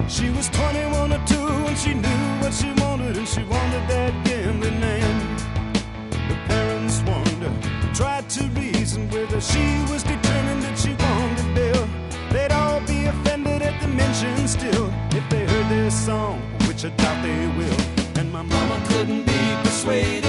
She was 21 or 2 and she knew what she wanted, and she wanted that gambling man. The parents warned her, tried to reason with her. She was determined that she wanted Bill. They'd all be offended at the mention still if they heard this song, which I doubt they will. And my mama couldn't be persuaded.